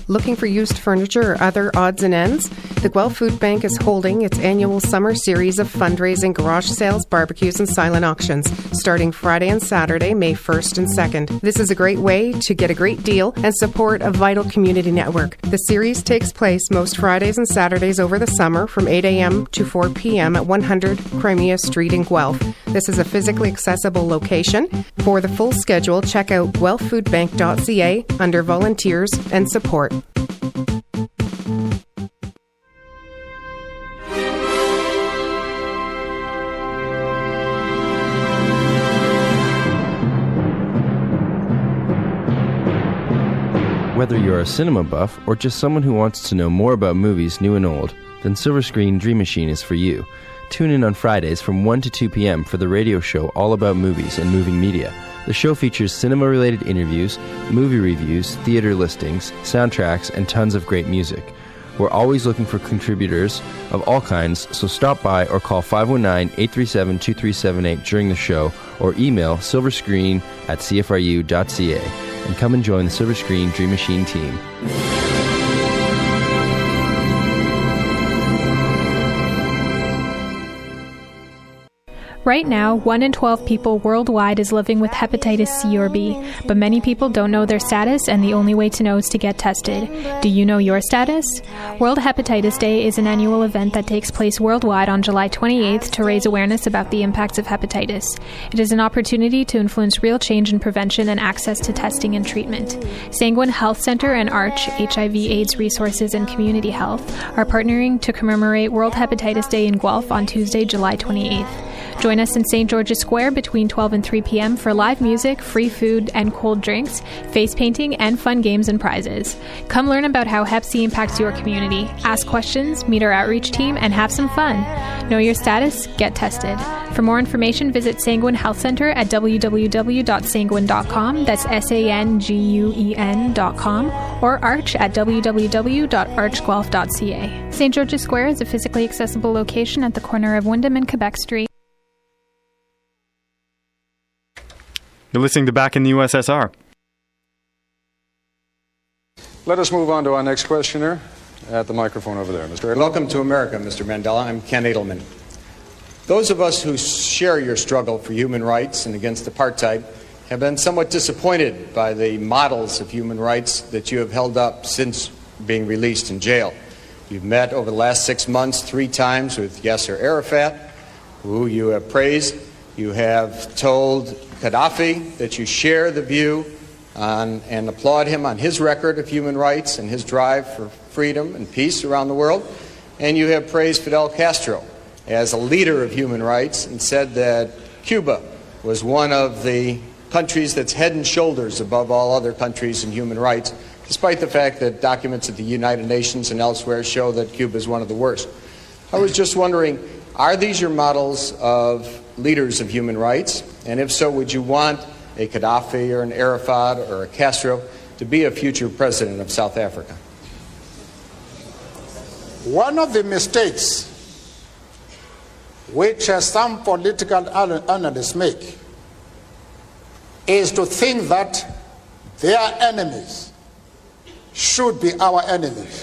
Looking for used furniture or other odds and ends? The Guelph Food Bank is holding its annual summer series of fundraising garage sales, barbecues, and silent auctions, starting Friday and Saturday, May 1st and 2nd. This is a great way to get a great deal and support a vital community network. The series takes place most Fridays and Saturdays over the summer from 8 a.m. to 4 p.m. at 100 Crimea Street in Guelph. This is a physically accessible location. For the full schedule, check out guelphfoodbank.ca under Volunteers and Support. Whether you're a cinema buff or just someone who wants to know more about movies new and old, then Silver Screen Dream Machine is for you. Tune in on Fridays from 1 to 2 p.m. for the radio show all about movies and moving media. The show features cinema-related interviews, movie reviews, theater listings, soundtracks, and tons of great music. We're always looking for contributors of all kinds, so stop by or call 519-837-2378 during the show or email silverscreen@cfru.ca and come and join the Silver Screen Dream Machine team. Right now, 1 in 12 people worldwide is living with hepatitis C or B, but many people don't know their status, and the only way to know is to get tested. Do you know your status? World Hepatitis Day is an annual event that takes place worldwide on July 28th to raise awareness about the impacts of hepatitis. It is an opportunity to influence real change in prevention and access to testing and treatment. Sanguine Health Center and ARCH, HIV/AIDS Resources and Community Health, are partnering to commemorate World Hepatitis Day in Guelph on Tuesday, July 28th. Join us in St. George's Square between 12 and 3 p.m. for live music, free food and cold drinks, face painting, and fun games and prizes. Come learn about how Hep C impacts your community, ask questions, meet our outreach team, and have some fun. Know your status, get tested. For more information, visit Sanguine Health Center at www.sanguine.com, that's SANGUEN.com, or ARCH at www.archguelph.ca. St. George's Square is a physically accessible location at the corner of Wyndham and Quebec Street. You're listening to Back in the USSR. Let us move on to our next questioner at the microphone over there. Mr. Welcome to America, Mr. Mandela. I'm Ken Edelman. Those of us who share your struggle for human rights and against apartheid have been somewhat disappointed by the models of human rights that you have held up since being released in jail. You've met over the last 6 months 3 times with Yasser Arafat, who you have praised. You have told Gaddafi that you share the view on, and applaud him on his record of human rights and his drive for freedom and peace around the world. And you have praised Fidel Castro as a leader of human rights and said that Cuba was one of the countries that's head and shoulders above all other countries in human rights, despite the fact that documents at the United Nations and elsewhere show that Cuba is one of the worst. I was just wondering, are these your models of leaders of human rights? And if so, would you want a Gaddafi or an Arafat or a Castro to be a future president of South Africa? One of the mistakes which some political analysts make is to think that their enemies should be our enemies.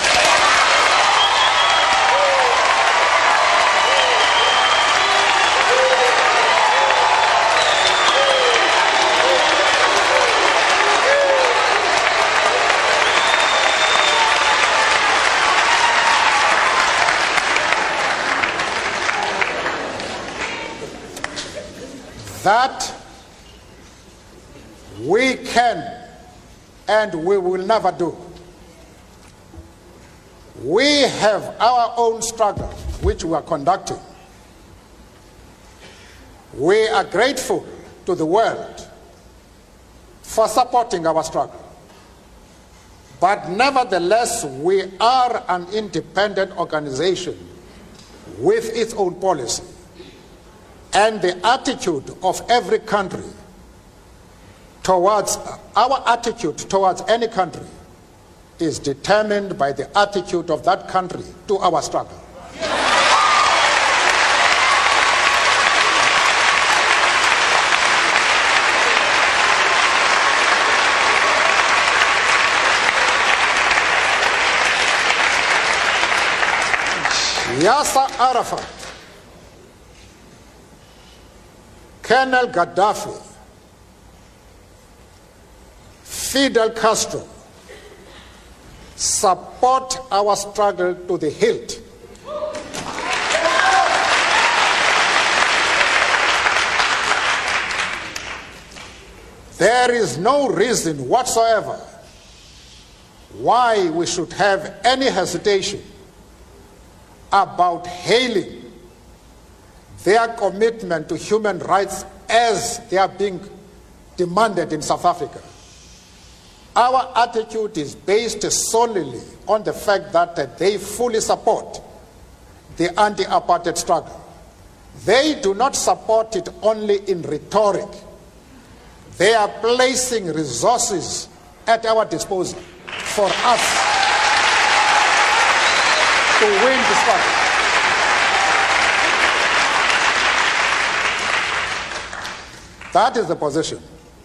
That we can and we will never do. We have our own struggle which we are conducting. We are grateful to the world for supporting our struggle. But nevertheless, we are an independent organization with its own policy. And the attitude of every country towards, our attitude towards any country is determined by the attitude of that country to our struggle. Yasser Arafat, Colonel Gaddafi, Fidel Castro support our struggle to the hilt. There is no reason whatsoever why we should have any hesitation about hailing their commitment to human rights as they are being demanded in South Africa. Our attitude is based solely on the fact that they fully support the anti-apartheid struggle. They do not support it only in rhetoric. They are placing resources at our disposal for us to win the struggle. That is the position.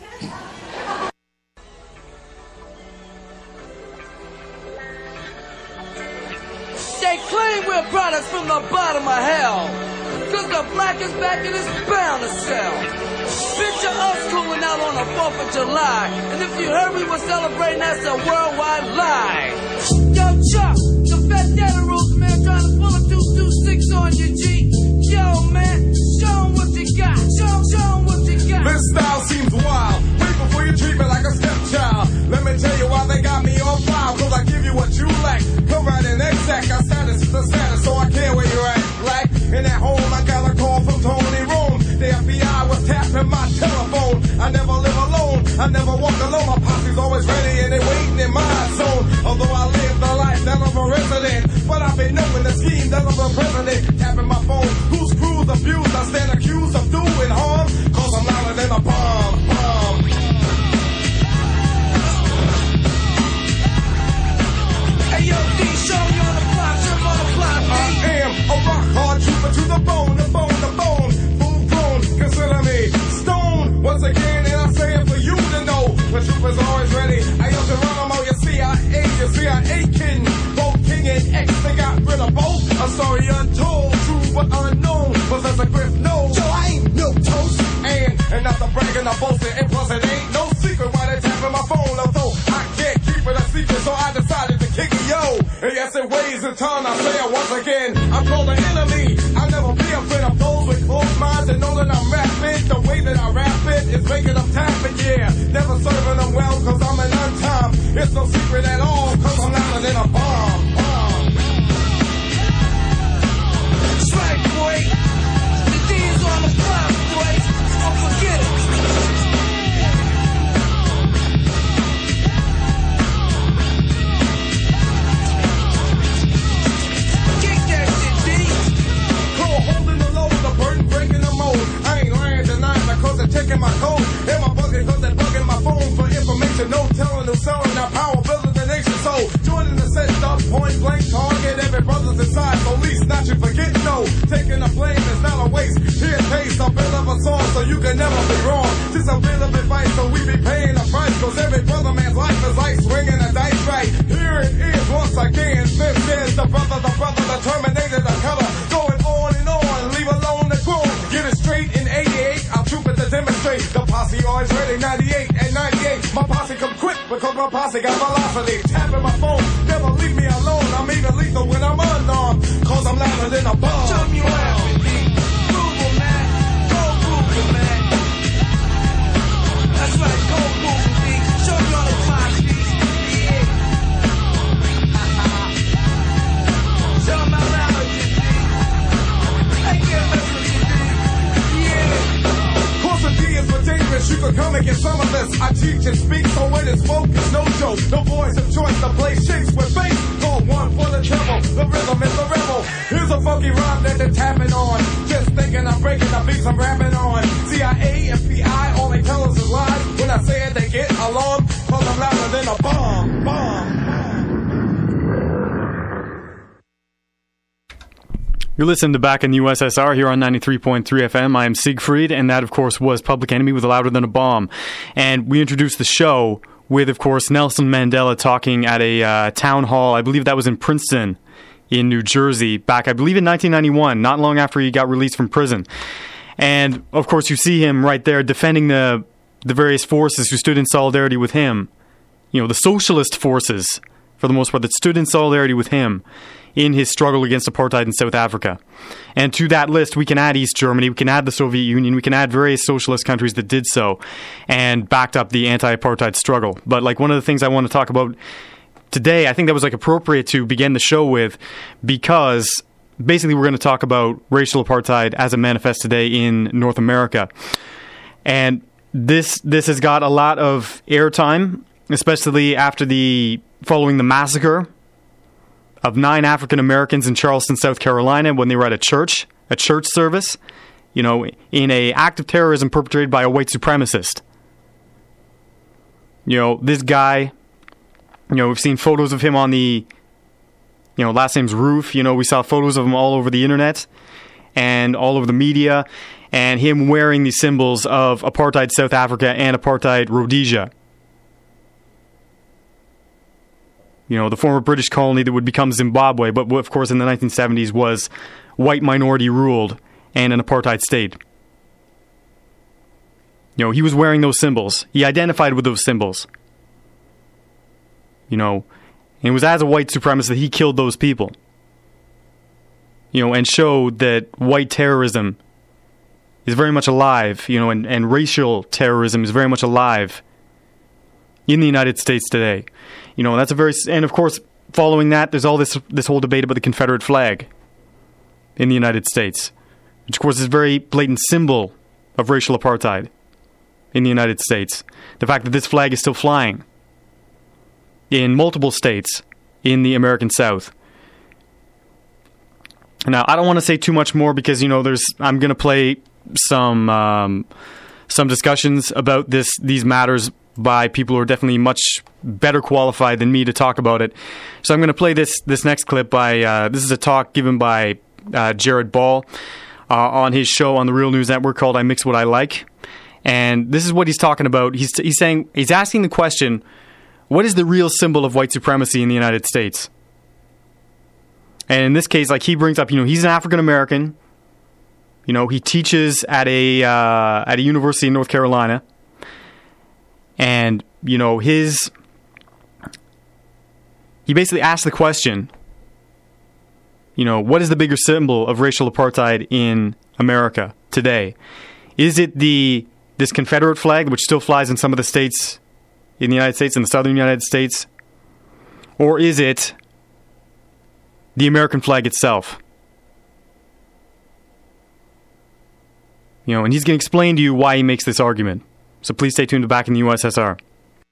They claim we're products from the bottom of hell, 'cause the black is back and it's bound to sell. Picture us cooling out on the 4th of July, and if you heard we were celebrating, that's a worldwide lie. Yo, Chuck, the Vendetta rules, man, trying to pull a 226 on you, G. Yo, man, show 'em what you got. Show 'em what you got. This style seems wild. Wait before you treat me like a stepchild. Let me tell you why they got me on file, 'cause I give you what you lack. Come right in exact, I status the status, so I care where you're at. Black, in at home, I got a call from Tony Rome. The FBI was tapping my telephone. I never live alone, I never walk alone. My posse's always ready and they waiting in my zone. Although I live the life that of a resident, but I've been knowing the scheme that of a president. Tapping my phone, whose crews abused, I stand accused of doing harm, 'cause I'm louder than a bomb. Hey, yo, D, show me on the block, D. I am a rock hard trooper to the bone, the bone, the bone. Full grown, consider me stone. Once again, and I say it for you to know. The troopers are always ready. I used to run them all, you CIA king. Both king and X, they got rid of both. A story untold, true but unknown. Professor Griff knows. So I ain't no toast. And not the bragging, I'm boasting. And plus it ain't no secret why they tapping my phone. Although I can't keep it a secret, so I decided to kick it, yo. And yes, it weighs a ton, I say it once again. I'm called an enemy. I'll never be afraid of those with closed minds and know that I'm rapping. The way that I rap it is making them tapping, yeah. Never serving them well, 'cause I'm an untime. It's no secret at all, 'cause I'm louder than a bomb. Strike, boy. The D is on the block, boy. Don't forget it. Kick that shit, D. Cold, holding the load, the burden breaking the mold. I ain't lying tonight because they're checking my code. And my bucket because they're bugging my phone for information. No telling who's selling our power, building the nation. So joining the set up, point blank target. Every brother's inside, police, not you forget, no. Taking the blame is not a waste. Here taste a bit of a song so you can never be wrong. Just a bit of advice so we be paying the price. 'Cause every brother man's life is like swinging a dice right. Here it is once again. This is the brother, the Terminator, the color. Going on and on, leave alone the groove. Get it straight in 88, I'll troop it to demonstrate. The posse always ready, 98 and 98. My posse come quick because my posse got velocity. Tapping my phone, never leave me alone. I'm even lethal when I'm unarmed, 'cause I'm louder than a bomb. Show me what happened, D. Google, man. Go Google, man. That's right, go Google, D. Show me on the block, D. Yeah. Show me how loud you, D. I can't mess with you, D. Yeah. Course the D is for dangerous, you can come and get some of this. I teach and speak, so when it's focused, no joke. No voice of choice, the place shakes with faith. Call one for the treble, the rhythm is the rebel. Here's a funky rhyme that they're tapping on. Just thinking I'm breaking the beats I'm rapping on. CIA, FBI, all they tell us is lies. When I say it, they get alarmed, 'cause I'm louder than a bomb. You're listening to Back in the USSR here on 93.3 FM. I am Siegfried, and that, of course, was Public Enemy with Louder Than a Bomb. And we introduced the show with, of course, Nelson Mandela talking at a town hall. I believe that was in Princeton in New Jersey back, I believe, in 1991, not long after he got released from prison. And, of course, you see him right there defending the various forces who stood in solidarity with him. You know, the socialist forces, for the most part, that stood in solidarity with him in his struggle against apartheid in South Africa. And to that list, we can add East Germany, we can add the Soviet Union, we can add various socialist countries that did so and backed up the anti-apartheid struggle. But, like, one of the things I want to talk about today, I think that was like appropriate to begin the show with, because basically we're going to talk about racial apartheid as it manifests today in North America. And this has got a lot of airtime, especially following the massacre of 9 African Americans in Charleston, South Carolina, when they were at a church service, you know, in an act of terrorism perpetrated by a white supremacist. You know, this guy, you know, we've seen photos of him on the, you know, last name's Roof. You know, we saw photos of him all over the internet and all over the media, and him wearing the symbols of apartheid South Africa and apartheid Rhodesia. You know, the former British colony that would become Zimbabwe, but of course in the 1970s was white minority ruled and an apartheid state. You know, he was wearing those symbols. He identified with those symbols. You know, and it was as a white supremacist that he killed those people. You know, and showed that white terrorism is very much alive, you know, and racial terrorism is very much alive in the United States today. You know, that's and of course, following that, there's all this whole debate about the Confederate flag in the United States, which of course is a very blatant symbol of racial apartheid in the United States. The fact that this flag is still flying in multiple states in the American South. Now, I don't want to say too much more because, you know, I'm going to play some discussions about these matters by people who are definitely much better qualified than me to talk about it. So I'm going to play this next clip this is a talk given by Jared Ball on his show on the Real News Network called I Mix What I Like. And this is what he's talking about. He's asking the question, what is the real symbol of white supremacy in the United States? And in this case, like, he brings up, you know, he's an African American. You know, he teaches at a university in North Carolina. And, you know, he basically asked the question, you know, what is the bigger symbol of racial apartheid in America today? Is it this Confederate flag, which still flies in some of the states in the United States, in the southern United States? Or is it the American flag itself? You know, and he's going to explain to you why he makes this argument. So please stay tuned to Back in the USSR.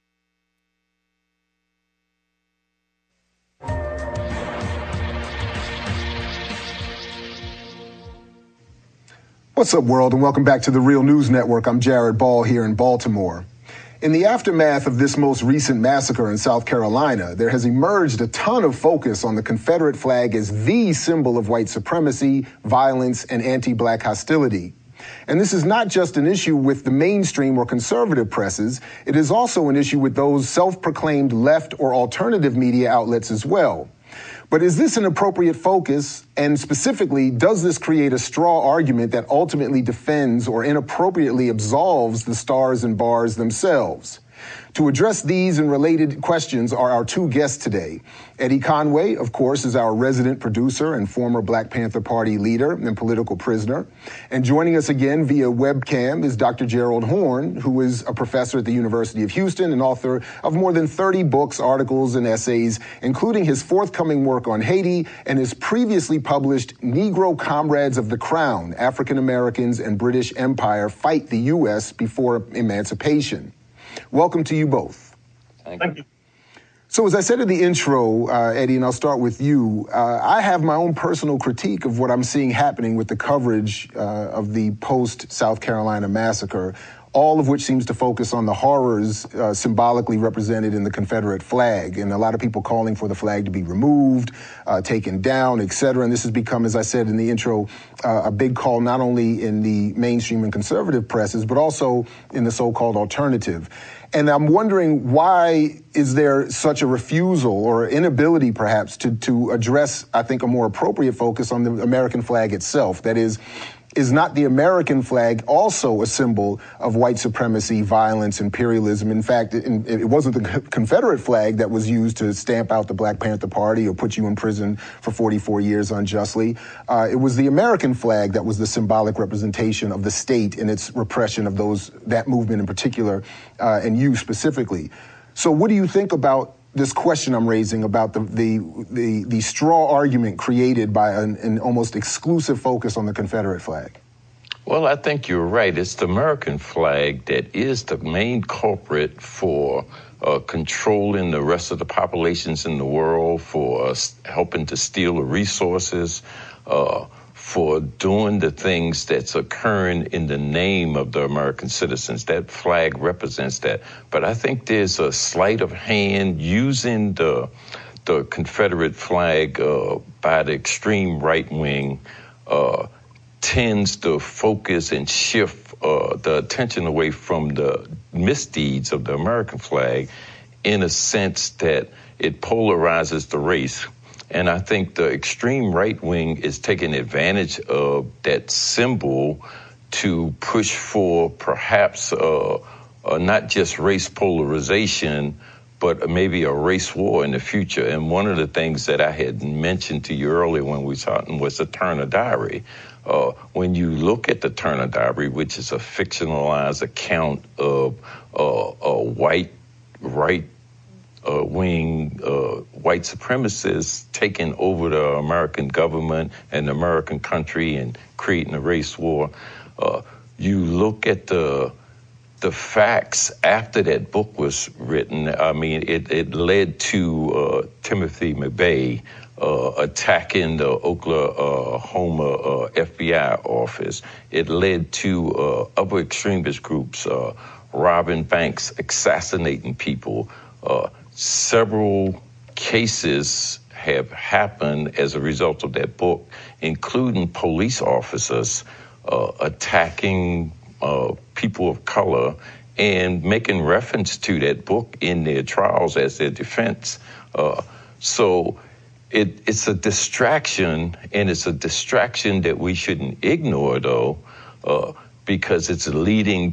What's up, world, and welcome back to the Real News Network. I'm Jared Ball here in Baltimore. In the aftermath of this most recent massacre in South Carolina, there has emerged a ton of focus on the Confederate flag as the symbol of white supremacy, violence, and anti-black hostility. And this is not just an issue with the mainstream or conservative presses, it is also an issue with those self-proclaimed left or alternative media outlets as well. But is this an appropriate focus? And specifically, does this create a straw argument that ultimately defends or inappropriately absolves the stars and bars themselves? To address these and related questions are our two guests today. Eddie Conway, of course, is our resident producer and former Black Panther Party leader and political prisoner. And joining us again via webcam is Dr. Gerald Horne, who is a professor at the University of Houston and author of more than 30 books, articles, and essays, including his forthcoming work on Haiti and his previously published Negro Comrades of the Crown, African Americans and British Empire Fight the U.S. Before Emancipation. Welcome to you both. Thank you. So as I said in the intro, Eddie, and I'll start with you, I have my own personal critique of what I'm seeing happening with the coverage of the post-South Carolina massacre. all of which seems to focus on the horrors symbolically represented in the Confederate flag, and a lot of people calling for the flag to be removed, taken down, etc. And this has become, as I said in the intro, a big call not only in the mainstream and conservative presses, but also in the so-called alternative. And I'm wondering, why is there such a refusal or inability, perhaps, to address, I think, a more appropriate focus on the American flag itself? That is not the American flag also a symbol of white supremacy, violence, imperialism? In fact, it wasn't the Confederate flag that was used to stamp out the Black Panther Party or put you in prison for 44 years unjustly. It was the American flag that was the symbolic representation of the state in its repression of that movement in particular, and you specifically. So what do you think about this question I'm raising about the straw argument created by an almost exclusive focus on the Confederate flag? Well, I think you're right. It's the American flag that is the main culprit for controlling the rest of the populations in the world, for helping to steal the resources, for doing the things that's occurring in the name of the American citizens. That flag represents that. But I think there's a sleight of hand using the Confederate flag by the extreme right wing tends to focus and shift the attention away from the misdeeds of the American flag, in a sense that it polarizes the race. And I think the extreme right wing is taking advantage of that symbol to push for perhaps not just race polarization, but maybe a race war in the future. And one of the things that I had mentioned to you earlier when we were talking was the Turner Diary. When you look at the Turner Diary, which is a fictionalized account of a white right-wing white supremacists taking over the American government and the American country and creating a race war, you look at the facts after that book was written. I mean, it led to Timothy McVeigh attacking the Oklahoma FBI office. It led to other extremist groups robbing banks, assassinating people. Several cases have happened as a result of that book, including police officers attacking people of color and making reference to that book in their trials as their defense. So it's a distraction, and it's a distraction that we shouldn't ignore, though, because it's leading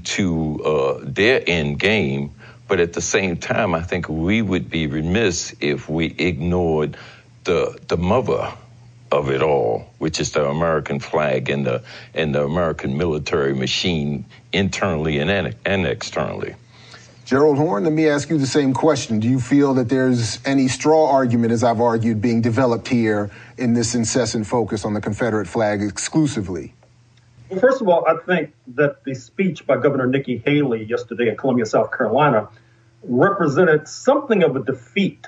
to their end game. But at the same time, I think we would be remiss if we ignored the mother of it all, which is the American flag and the American military machine, internally and externally. Gerald Horne, let me ask you the same question. Do you feel that there's any straw argument, as I've argued, being developed here in this incessant focus on the Confederate flag exclusively? Well, first of all, I think that the speech by Governor Nikki Haley yesterday in Columbia, South Carolina, represented something of a defeat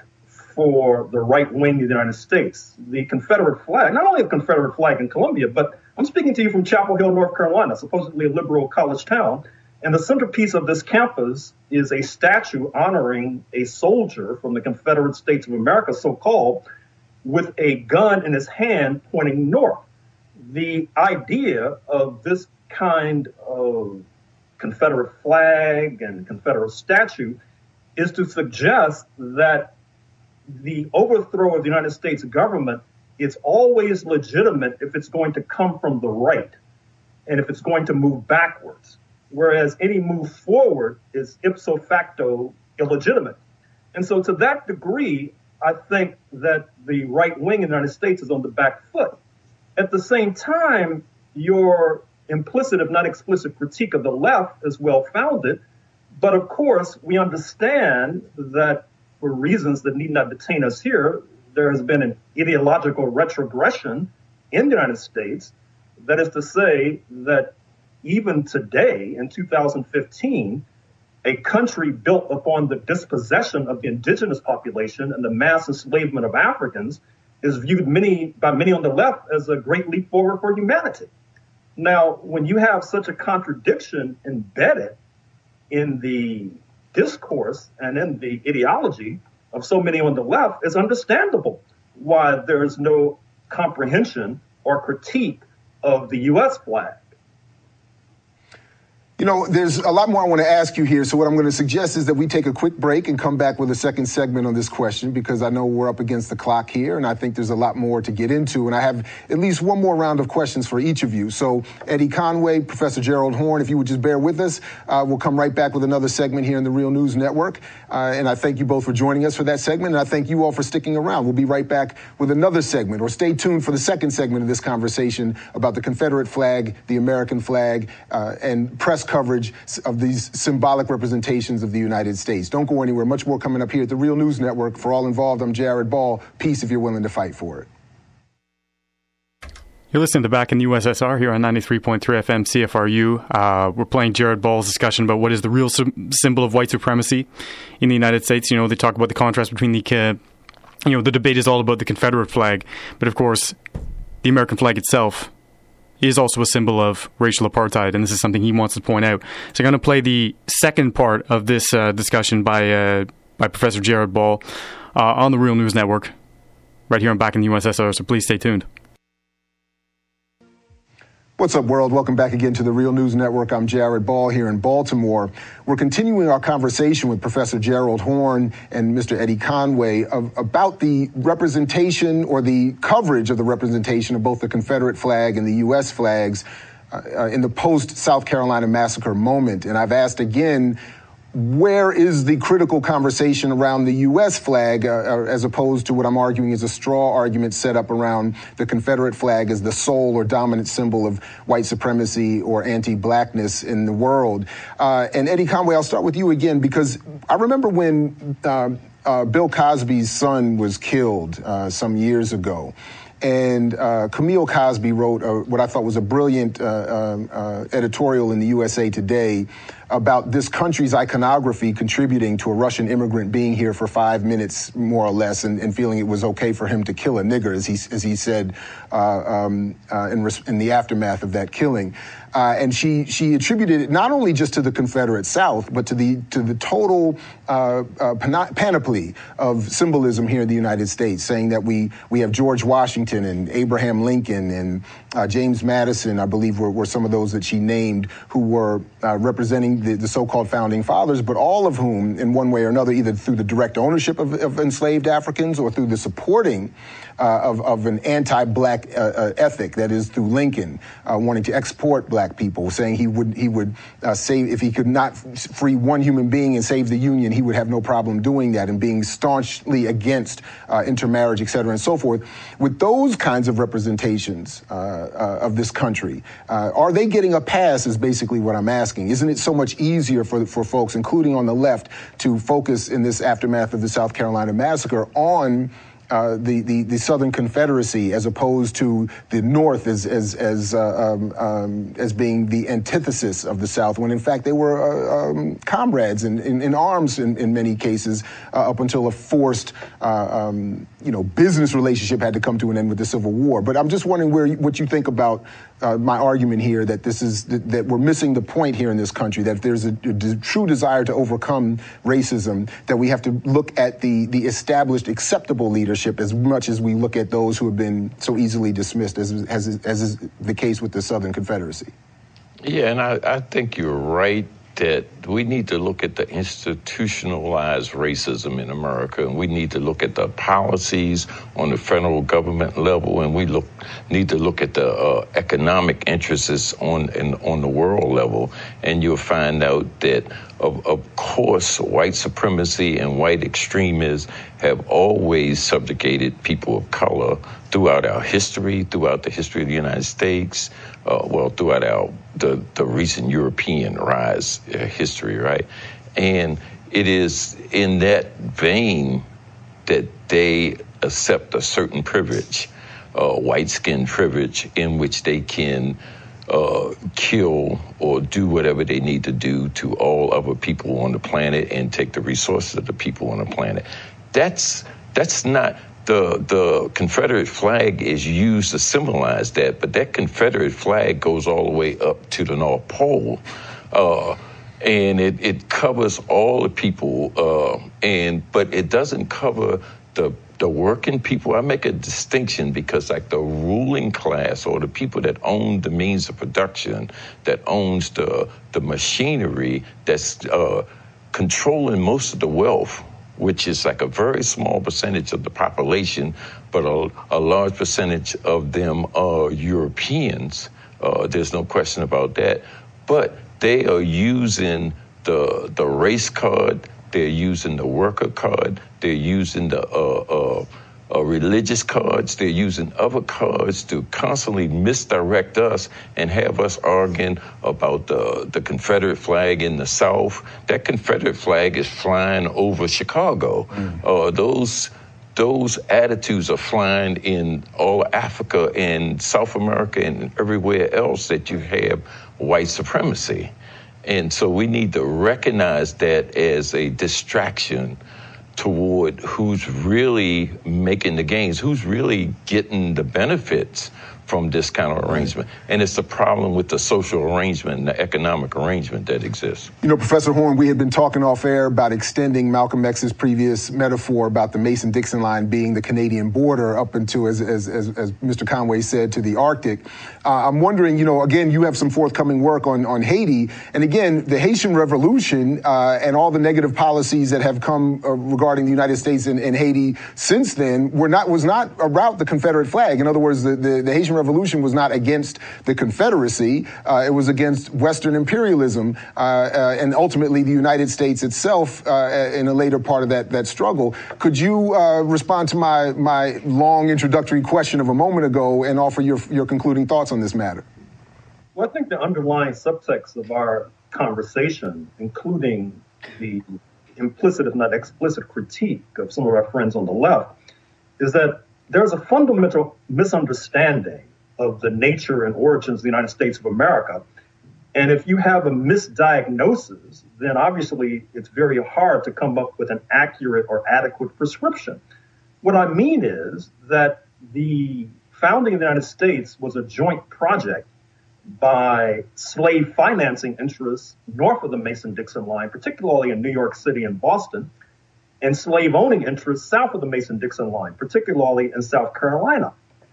for the right wing of the United States. The Confederate flag, not only the Confederate flag in Columbia, but I'm speaking to you from Chapel Hill, North Carolina, supposedly a liberal college town. And the centerpiece of this campus is a statue honoring a soldier from the Confederate States of America, so-called, with a gun in his hand pointing north. The idea of this kind of Confederate flag and Confederate statue is to suggest that the overthrow of the United States government is always legitimate if it's going to come from the right and if it's going to move backwards, whereas any move forward is ipso facto illegitimate. And so to that degree, I think that the right wing in the United States is on the back foot. At the same time, your implicit, if not explicit, critique of the left is well-founded. But of course, we understand that for reasons that need not detain us here, there has been an ideological retrogression in the United States. That is to say that even today, in 2015, a country built upon the dispossession of the indigenous population and the mass enslavement of Africans is viewed by many on the left as a great leap forward for humanity. Now, when you have such a contradiction embedded in the discourse and in the ideology of so many on the left, it's understandable why there is no comprehension or critique of the U.S. flag. You know, there's a lot more I want to ask you here. So what I'm going to suggest is that we take a quick break and come back with a second segment on this question, because I know we're up against the clock here, and I think there's a lot more to get into. And I have at least one more round of questions for each of you. So Eddie Conway, Professor Gerald Horne, if you would just bear with us, we'll come right back with another segment here in the Real News Network. And I thank you both for joining us for that segment, and I thank you all for sticking around. We'll be right back with another segment, or stay tuned for the second segment of this conversation about the Confederate flag, the American flag, and press coverage of these symbolic representations of the United States. Don't go anywhere. Much more coming up here at the Real News Network. For all involved, I'm Jared Ball. Peace if you're willing to fight for it. You're listening to Back in the USSR here on 93.3 FM CFRU. We're playing Jared Ball's discussion about what is the real symbol of white supremacy in the United States. You know, they talk about the contrast between the debate is all about the Confederate flag, but of course, the American flag itself is also a symbol of racial apartheid, and this is something he wants to point out. So I'm going to play the second part of this discussion by Professor Jared Ball on the Real News Network, right here on Back in the USSR, so please stay tuned. What's up, world? Welcome back again to the Real News Network. I'm Jared Ball here in Baltimore. We're continuing our conversation with Professor Gerald Horne and Mr. Eddie Conway about the representation, or the coverage of the representation, of both the Confederate flag and the U.S. flags in the post-South Carolina massacre moment. And I've asked again, where is the critical conversation around the U.S. flag, as opposed to what I'm arguing is a straw argument set up around the Confederate flag as the sole or dominant symbol of white supremacy or anti-blackness in the world? And Eddie Conway, I'll start with you again, because I remember when Bill Cosby's son was killed some years ago. And Camille Cosby wrote what I thought was a brilliant editorial in the USA Today about this country's iconography contributing to a Russian immigrant being here for 5 minutes, more or less, and feeling it was okay for him to kill a nigger, as he said in the aftermath of that killing. And she attributed it not only just to the Confederate South, but to the total panoply of symbolism here in the United States, saying that we have George Washington and Abraham Lincoln and James Madison, I believe were some of those that she named, who were representing the so-called founding fathers, but all of whom, in one way or another, either through the direct ownership of enslaved Africans or through the supporting of an anti-black ethic, that is through Lincoln wanting to export black people, saying he would save, if he could not free one human being and save the Union, he would have no problem doing that, and being staunchly against intermarriage, et cetera, and so forth. With those kinds of representations of this country, are they getting a pass, is basically what I'm asking. Isn't it so much easier for folks, including on the left, to focus in this aftermath of the South Carolina massacre on the Southern Confederacy, as opposed to the North as being the antithesis of the South, when in fact they were comrades in arms in many cases, up until a forced business relationship had to come to an end with the Civil War. But I'm just wondering what you think about my argument here, that that we're missing the point here in this country, that if there's a true desire to overcome racism, that we have to look at the established acceptable leadership as much as we look at those who have been so easily dismissed, as is the case with the Southern Confederacy. Yeah, and I think you're right that we need to look at the institutionalized racism in America, and we need to look at the policies on the federal government level, and we need to look at the economic interests on the world level, and you'll find out that of course white supremacy and white extremists have always subjugated people of color throughout our history, throughout the history of the United States, throughout the recent European rise history, right? And it is in that vein that they accept a certain privilege, white skin privilege, in which they can kill or do whatever they need to do to all other people on the planet and take the resources of the people on the planet. That's not... The Confederate flag is used to symbolize that, but that Confederate flag goes all the way up to the North Pole. And it covers all the people, but it doesn't cover the working people. I make a distinction because like the ruling class or the people that own the means of production, that owns the machinery, that's controlling most of the wealth, which is like a very small percentage of the population, but a large percentage of them are Europeans. There's no question about that. But they are using the race card, they're using the worker card, they're using the religious cards, they're using other cards to constantly misdirect us and have us arguing about the Confederate flag in the South. That Confederate flag is flying over Chicago. Those attitudes are flying in all Africa and South America and everywhere else that you have white supremacy. And so we need to recognize that as a distraction toward who's really making the gains, who's really getting the benefits from this kind of arrangement. And it's the problem with the social arrangement and the economic arrangement that exists. You know, Professor Horne, we had been talking off air about extending Malcolm X's previous metaphor about the Mason-Dixon line being the Canadian border up into, as Mr. Conway said, to the Arctic. I'm wondering, you know, again, you have some forthcoming work on Haiti. And again, the Haitian Revolution and all the negative policies that have come regarding the United States and Haiti since then was not about the Confederate flag. In other words, the Haitian Revolution was not against the Confederacy. It was against Western imperialism and ultimately the United States itself in a later part of that struggle. Could you respond to my long introductory question of a moment ago and offer your concluding thoughts on this matter? Well, I think the underlying subtext of our conversation, including the implicit, if not explicit, critique of some of our friends on the left, is that there's a fundamental misunderstanding of the nature and origins of the United States of America. And if you have a misdiagnosis, then obviously it's very hard to come up with an accurate or adequate prescription. What I mean is that the founding of the United States was a joint project by slave financing interests north of the Mason-Dixon line, particularly in New York City and Boston, and slave-owning interests south of the Mason-Dixon line, particularly in South Carolina.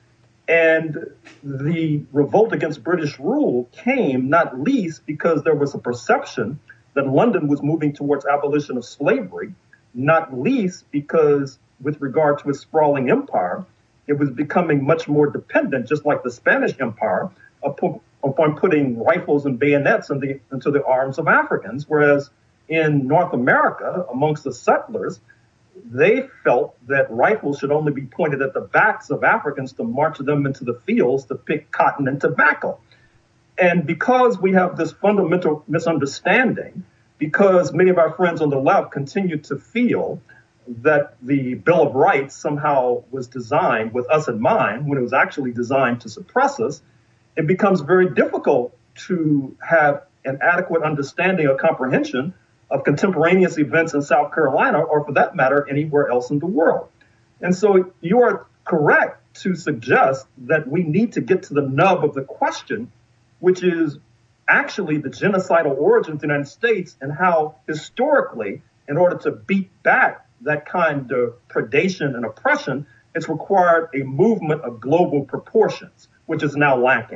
And the revolt against British rule came not least because there was a perception that London was moving towards abolition of slavery, not least because with regard to its sprawling empire, it was becoming much more dependent, just like the Spanish Empire, upon putting rifles and bayonets into the arms of Africans, whereas in North America, amongst the settlers, they felt that rifles should only be pointed at the backs of Africans to march them into the fields to pick cotton and tobacco. And because we have this fundamental misunderstanding, because many of our friends on the left continue to feel that the Bill of Rights somehow was designed with us in mind when it was actually designed to suppress us, it becomes very difficult to have an adequate understanding or comprehension of contemporaneous events in South Carolina, or for that matter, anywhere else in the world. And so you are correct to suggest that we need to get to the nub of the question, which is actually the genocidal origins of the United States and how historically, in order to beat back that kind of predation and oppression, it's required a movement of global proportions, which is now lacking.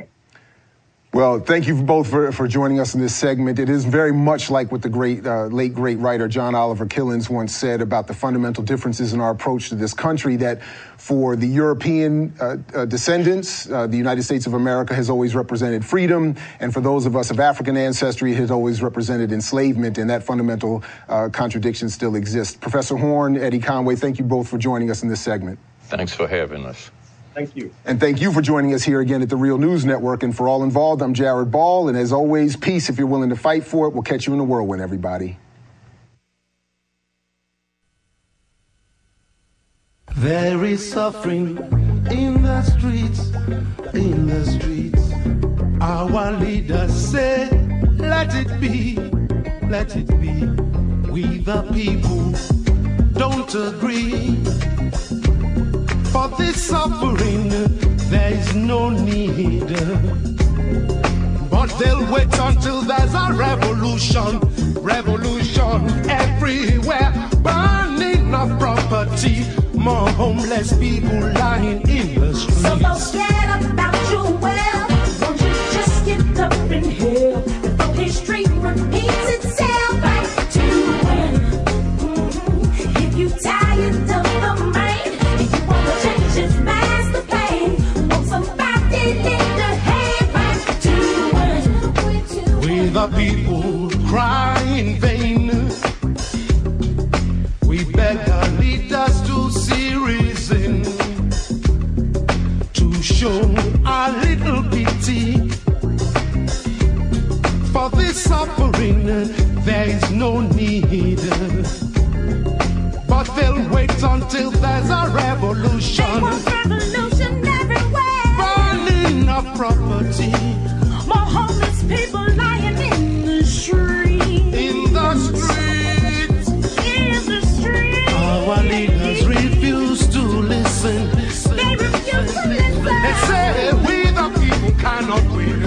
Well, thank you both for joining us in this segment. It is very much like what the late great writer John Oliver Killens once said about the fundamental differences in our approach to this country, that for the European descendants, the United States of America has always represented freedom, and for those of us of African ancestry, it has always represented enslavement, and that fundamental contradiction still exists. Professor Horne, Eddie Conway, thank you both for joining us in this segment. Thanks for having us. Thank you. And thank you for joining us here again at the Real News Network. And for all involved, I'm Jared Ball. And as always, peace if you're willing to fight for it. We'll catch you in the whirlwind, everybody. There is suffering in the streets, in the streets. Our leaders say, let it be, let it be. We the people don't agree. For this suffering, there is no need. But they'll wait until there's a revolution. Revolution everywhere, burning of property, more homeless people lying in the streets. So forget about your wealth, won't you just get up and help before history repeats itself? Back to when, if you tired of the mind, if you want to change his master plan, want somebody in the hand. Back to when, we the people cry in vain. We beg our leaders to see reason, to show a little pity. For this suffering there is no need, but they'll wait until there's a revolution. They want revolution everywhere, burning of property, more homeless people lying in the streets. In the streets, in the streets. Our leaders refuse to listen. They refuse to listen. They say we the people cannot win,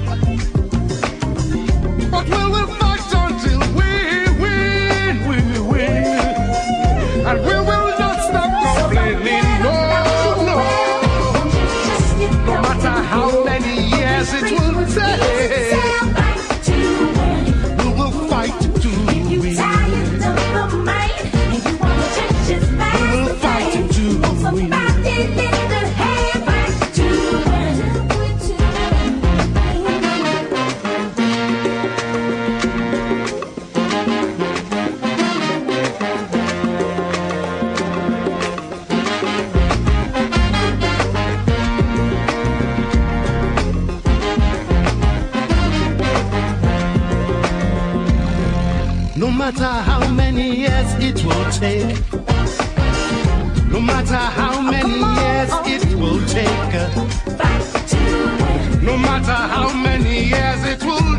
but we will fight until we win, and we will not stop complaining. No, no matter how many years it will take, we will fight to win. We will fight to win. No matter how many years it will take, no matter how many years it will take, no matter how many years it will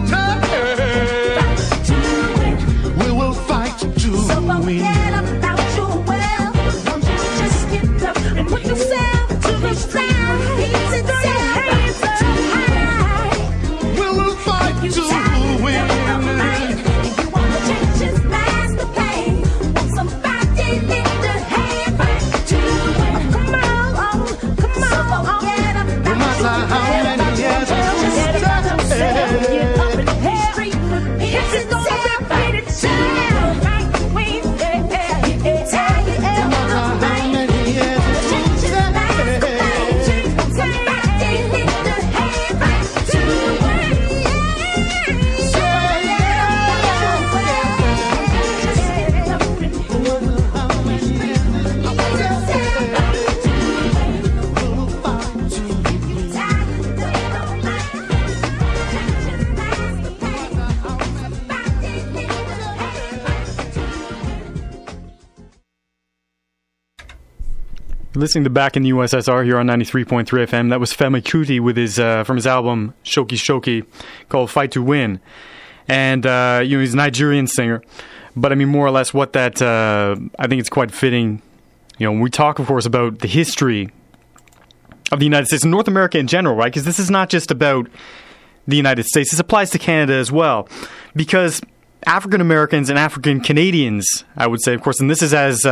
take, we will fight to So win. forget about your wealth, won't you just get up and put yourself to the ground? Hands too high. We will fight to win. Listening to Back in the USSR here on 93.3 FM. That was Femi Kuti with his from his album Shoki Shoki called Fight to Win. And he's a Nigerian singer. But I mean, more or less what that I think it's quite fitting. When we talk, of course, about the history of the United States and North America in general, right? Because this is not just about the United States. This applies to Canada as well. Because African Americans and African Canadians, I would say, of course, and this is as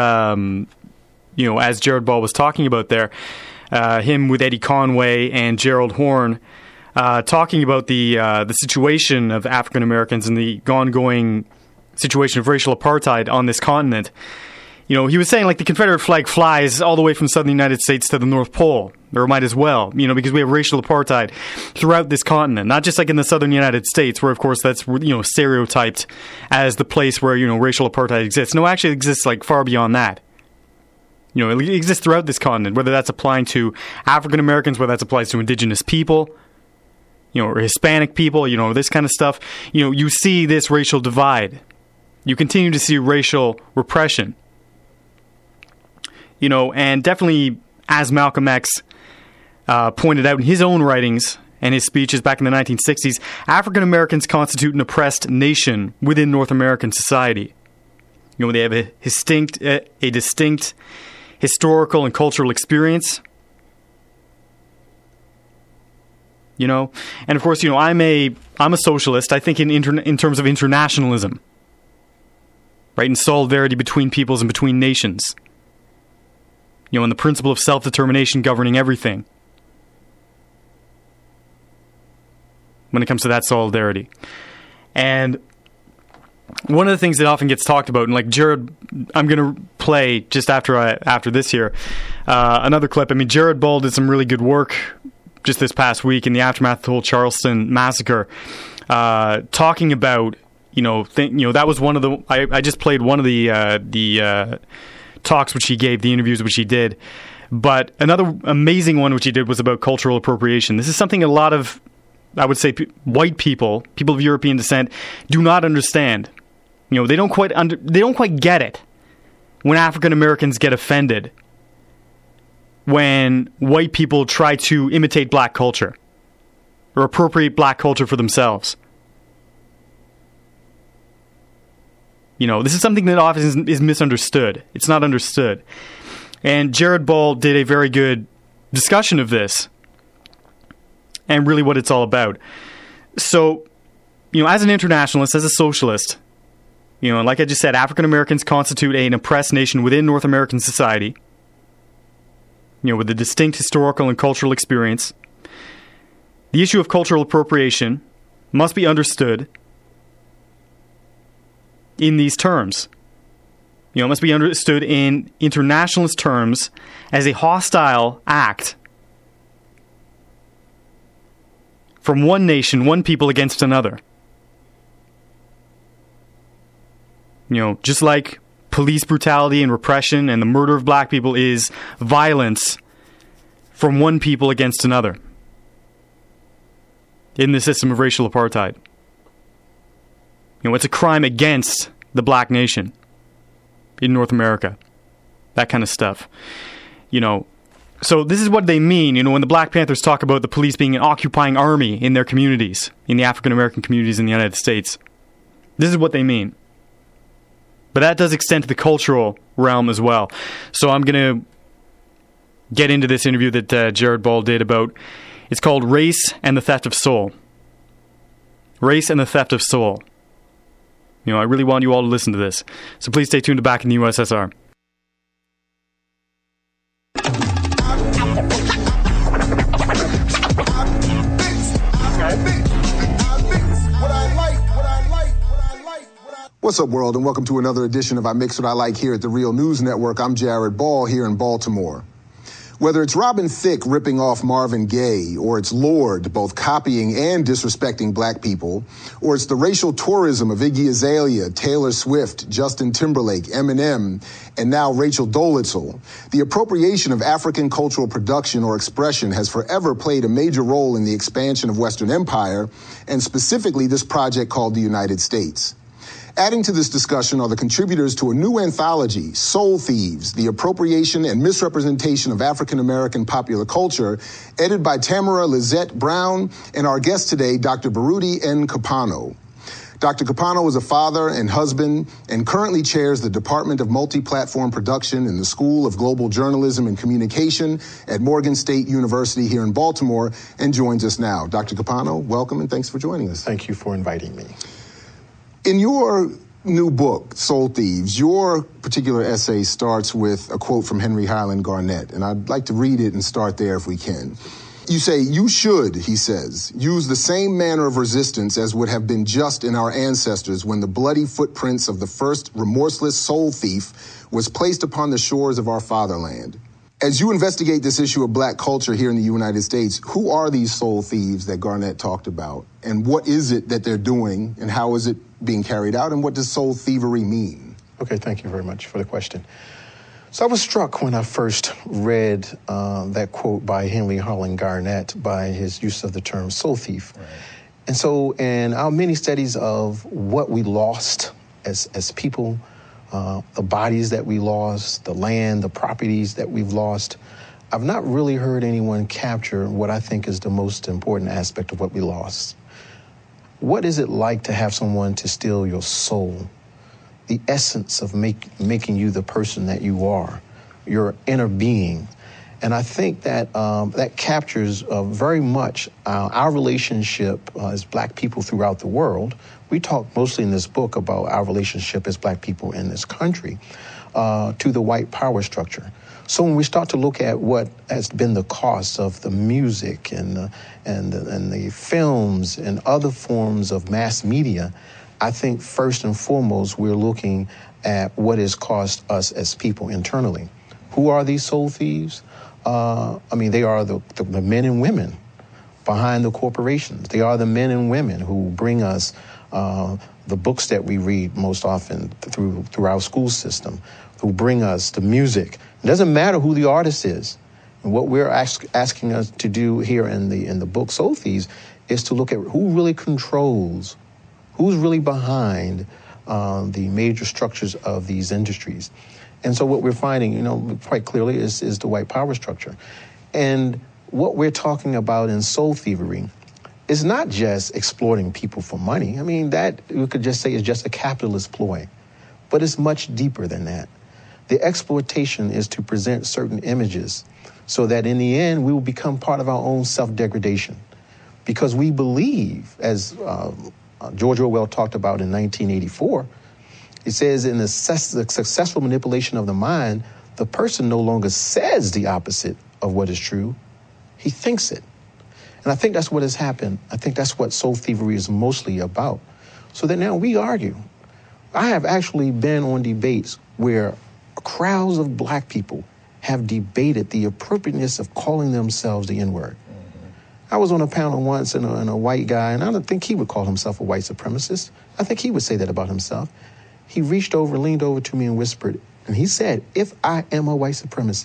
as Jared Ball was talking about there, him with Eddie Conway and Gerald Horne, talking about the situation of African Americans and the ongoing situation of racial apartheid on this continent. He was saying like the Confederate flag flies all the way from southern United States to the North Pole, or it might as well, because we have racial apartheid throughout this continent, not just like in the southern United States, where of course that's stereotyped as the place where racial apartheid exists. No, actually it exists like far beyond that. It exists throughout this continent, whether that's applying to African Americans, whether that applies to indigenous people, or Hispanic people, this kind of stuff. You see this racial divide. You continue to see racial repression. And definitely, as Malcolm X pointed out in his own writings and his speeches back in the 1960s, African Americans constitute an oppressed nation within North American society. They have a distinct historical and cultural experience. And of course, I'm a socialist. I think in terms of internationalism. right? And solidarity between peoples and between nations. And the principle of self-determination governing everything when it comes to that solidarity. And one of the things that often gets talked about, and like Jared, I'm going to play just after this here, another clip. I mean, Jared Ball did some really good work just this past week in the aftermath of the whole Charleston massacre, talking about, that was one of the, I just played one of the talks which he gave, the interviews which he did. But another amazing one which he did was about cultural appropriation. This is something a lot of, I would say, white people of European descent, do not understand. They don't quite get it when African Americans get offended when white people try to imitate black culture or appropriate black culture for themselves. This is something that often is misunderstood. It's not understood. And Jared Ball did a very good discussion of this and really what it's all about. So, as an internationalist, as a socialist, like I just said, African Americans constitute an oppressed nation within North American society, with a distinct historical and cultural experience. The issue of cultural appropriation must be understood in these terms. It must be understood in internationalist terms as a hostile act from one nation, one people against another. Just like police brutality and repression and the murder of black people is violence from one people against another in the system of racial apartheid. It's a crime against the black nation in North America. That kind of stuff. So this is what they mean, when the Black Panthers talk about the police being an occupying army in their communities, in the African American communities in the United States. This is what they mean. But that does extend to the cultural realm as well. So I'm going to get into this interview that Jared Ball did about, it's called Race and the Theft of Soul. Race and the Theft of Soul. I really want you all to listen to this. So please stay tuned to Back in the USSR. What's up, world, and welcome to another edition of I Mix What I Like here at the Real News Network. I'm Jared Ball here in Baltimore. Whether it's Robin Thicke ripping off Marvin Gaye, or it's Lorde both copying and disrespecting black people, or it's the racial tourism of Iggy Azalea, Taylor Swift, Justin Timberlake, Eminem, and now Rachel Dolezal, the appropriation of African cultural production or expression has forever played a major role in the expansion of Western empire, and specifically this project called the United States. Adding to this discussion are the contributors to a new anthology, Soul Thieves, the appropriation and misrepresentation of African-American popular culture, edited by Tamara Lizette Brown, and our guest today, Dr. Baruti N. Kapano. Dr. Kapano is a father and husband and currently chairs the Department of Multi-Platform Production in the School of Global Journalism and Communication at Morgan State University here in Baltimore and joins us now. Dr. Kapano, welcome and thanks for joining us. Thank you for inviting me. In your new book, Soul Thieves, your particular essay starts with a quote from Henry Highland Garnet, and I'd like to read it and start there if we can. You say, "You should," he says, "use the same manner of resistance as would have been just in our ancestors when the bloody footprints of the first remorseless soul thief was placed upon the shores of our fatherland." As you investigate this issue of black culture here in the United States, who are these soul thieves that Garnet talked about? And what is it that they're doing, and how is it being carried out, and what does soul thievery mean? Okay, thank you very much for the question. So I was struck when I first read that quote by Henry Highland Garnet by his use of the term soul thief. Right. And so in our many studies of what we lost as people, the bodies that we lost, the land, the properties that we've lost, I've not really heard anyone capture what I think is the most important aspect of what we lost. What is it like to have someone to steal your soul, the essence of making you the person that you are, your inner being? And I think that that captures very much our relationship as black people throughout the world. We talk mostly in this book about our relationship as black people in this country to the white power structure. So when we start to look at what has been the cost of the music and the films and other forms of mass media, I think first and foremost we're looking at what has cost us as people internally. Who are these soul thieves? They are the men and women behind the corporations. They are the men and women who bring us the books that we read most often through our school system, who bring us the music. It doesn't matter who the artist is. And what we're asking us to do here in the book Soul Thieves is to look at who really controls, who's really behind the major structures of these industries. And so what we're finding, quite clearly is the white power structure. And what we're talking about in soul thievery is not just exploiting people for money. I mean, that we could just say is just a capitalist ploy, but it's much deeper than that. The exploitation is to present certain images so that in the end we will become part of our own self-degradation. Because we believe, as George Orwell talked about in 1984, it says in the successful manipulation of the mind, the person no longer says the opposite of what is true, he thinks it. And I think that's what has happened. I think that's what soul thievery is mostly about. So that now we argue. I have actually been on debates where crowds of black people have debated the appropriateness of calling themselves the N-word. I was on a panel once and a white guy, and I don't think he would call himself a white supremacist. I think he would say that about himself. He reached over, leaned over to me and whispered, and he said, if I am a white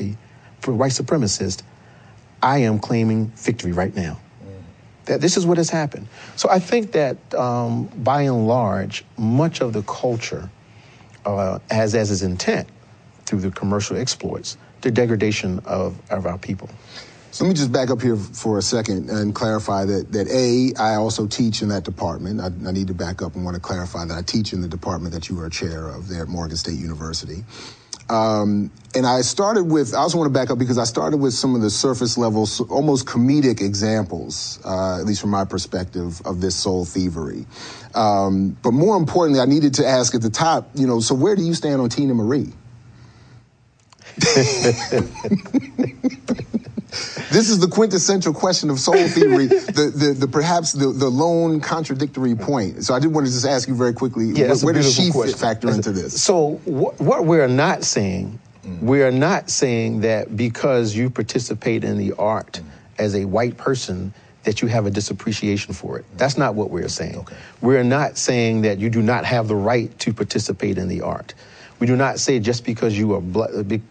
supremacist, I am claiming victory right now. That this is what has happened. So I think that by and large, much of the culture has as its intent through the commercial exploits, the degradation of our people. So let me just back up here for a second and clarify that I also teach in that department. I need to back up and want to clarify that I teach in the department that you are a chair of there at Morgan State University. And I also want to back up because I started with some of the surface level, almost comedic examples, at least from my perspective, of this soul thievery. But more importantly, I needed to ask at the top, so where do you stand on Tina Marie? This is the quintessential question of soul thievery, perhaps the lone contradictory point. So I did want to just ask you very quickly, where does she factor into this? So what we're not saying, we are not saying that because you participate in the art as a white person that you have a disappreciation for it. That's not what we're saying. Okay. We're not saying that you do not have the right to participate in the art. We do not say just because you are black,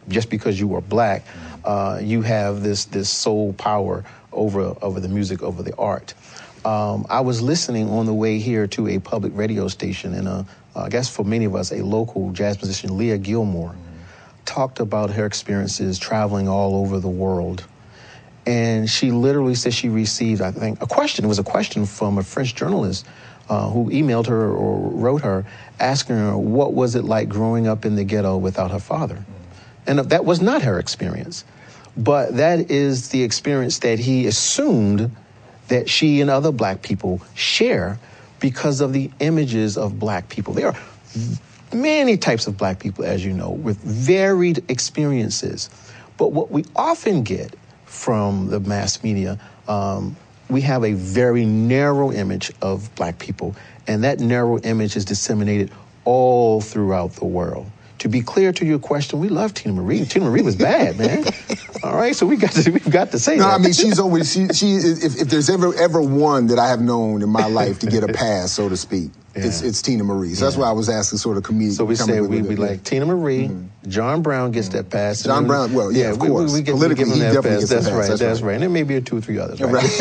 you have this soul power over the music, over the art. I was listening on the way here to a public radio station, and I guess for many of us, a local jazz musician, Leah Gilmore, talked about her experiences traveling all over the world. And she literally said she received, I think, a question. It was a question from a French journalist who emailed her or wrote her, asking her what was it like growing up in the ghetto without her father. And that was not her experience. But that is the experience that he assumed that she and other black people share because of the images of black people. There are many types of black people, as you know, with varied experiences. But what we often get from the mass media, we have a very narrow image of black people, and that narrow image is disseminated all throughout the world. To be clear to your question, we love Tina Marie. Tina Marie was bad, man. All right, so we've got to say that. No, I mean, she's always, she if there's ever one that I have known in my life to get a pass, so to speak, it's Tina Marie. So that's why I was asking sort of comedic. So we say we like Tina Marie, John Brown gets that pass. John Brown, well, yeah, of course. We give him that pass. That's right, that's right. And there may be 2 or 3 others,